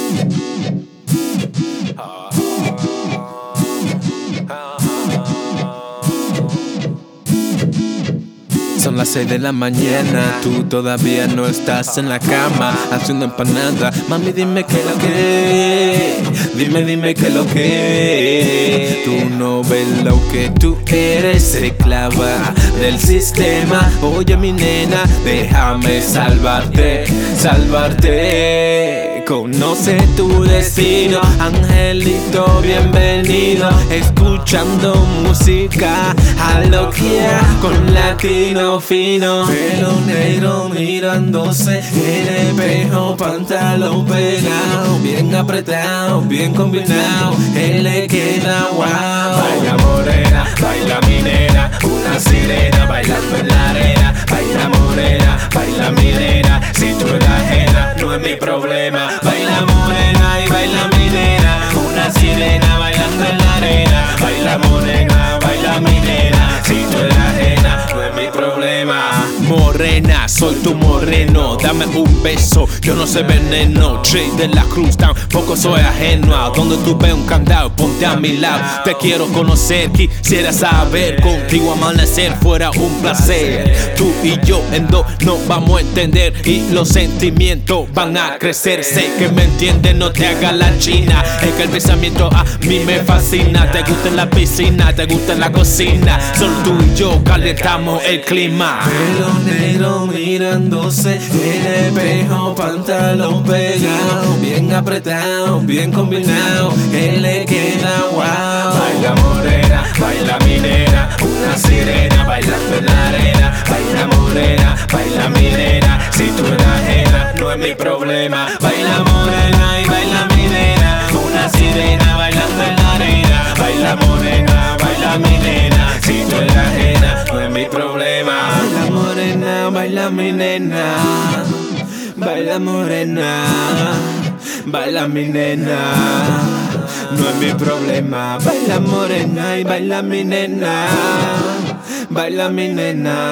Son las 6 de la mañana, tú todavía no estás en la cama haciendo empanada. Mami, dime qué lo que, dime qué lo que. Tú no ves lo que tú eres, esclava del sistema. Oye mi nena, déjame salvarte. Conoce tu destino, angelito, bienvenido. Escuchando música a lo que con latino fino. Pelo negro mirándose en el espejo, pantalón pegado, bien apretado, bien combinado. Él le queda wow. Baila morena, baila mi nena, una sirena bailando en la arena. Baila morena, baila mi nena, si tú eres ajena no es mi problema. Baila morena y baila mi nena, una sirena bailando en la arena. Baila morena, baila mi nena, si tú eres ajena no es mi problema. Morena, soy tu moreno, dame un beso, yo no soy veneno. Jay de la Cruz, tampoco soy ajeno. A donde tú ves un candado, ponte a mi lado. Te quiero conocer, quisiera saber. Contigo amanecer fuera un placer. Tú y yo en dos nos vamos a entender y los sentimientos van a crecer. Sé que me entiendes, no te hagas la china. Es que el pensamiento a mí me fascina. Te gusta en la piscina, te gusta en la cocina. Solo tú y yo calentamos el clima. Pelo negro mirándose en el espejo, pantalón pegado, bien apretado, bien combinado. Él le queda wow. Baila morena, baila mi nena, una sirena bailando en la arena. Baila morena, baila mi nena, si tú eres ajena no es mi problema. Baila morena y baila mi nena, una sirena bailando en la arena. Baila morena, baila mi nena, si tú eres ajena no es mi problema. Baila morena, baila mi nena, baila morena, baila mi nena, no es mi problema. Baila morena y baila mi nena, baila mi nena,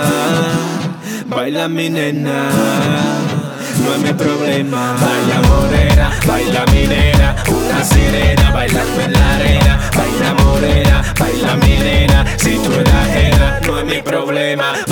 baila mi nena, no es mi problema. Baila morena, baila mi nena, una sirena bailando en la arena. Baila morena, baila mi nena, si tú eres ajena no es mi problema.